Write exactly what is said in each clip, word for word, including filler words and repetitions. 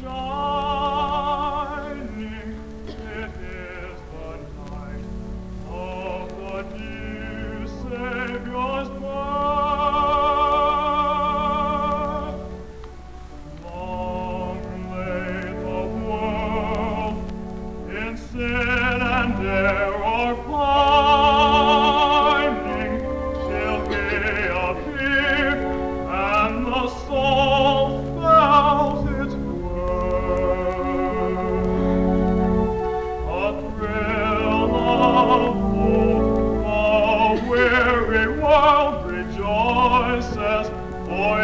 shining. It is the night of the new Savior's birth. Long lay the world in sin and error pining, till He appeared and the soul felt its worth. A thrill of hope, the weary world rejoices, for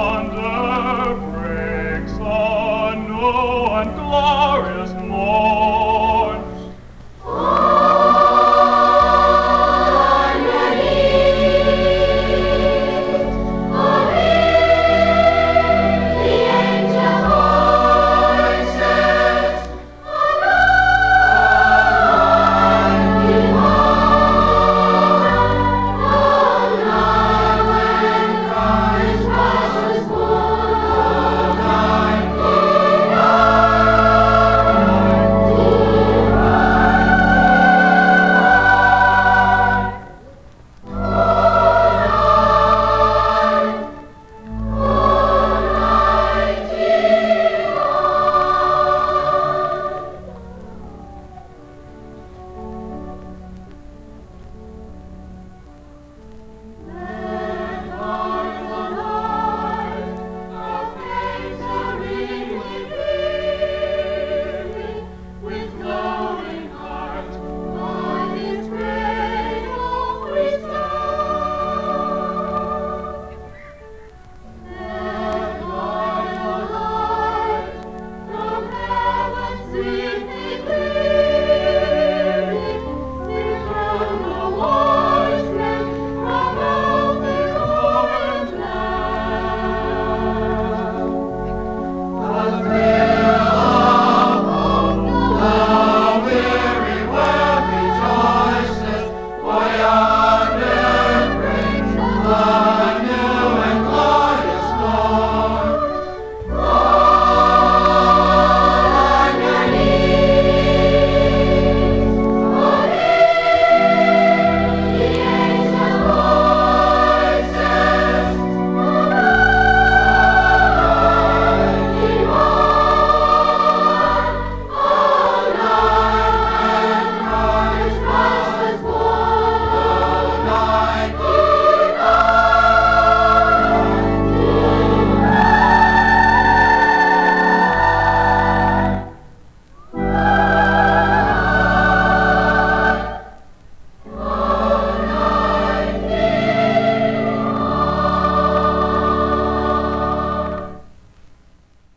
yonder breaks a new and glorious morn.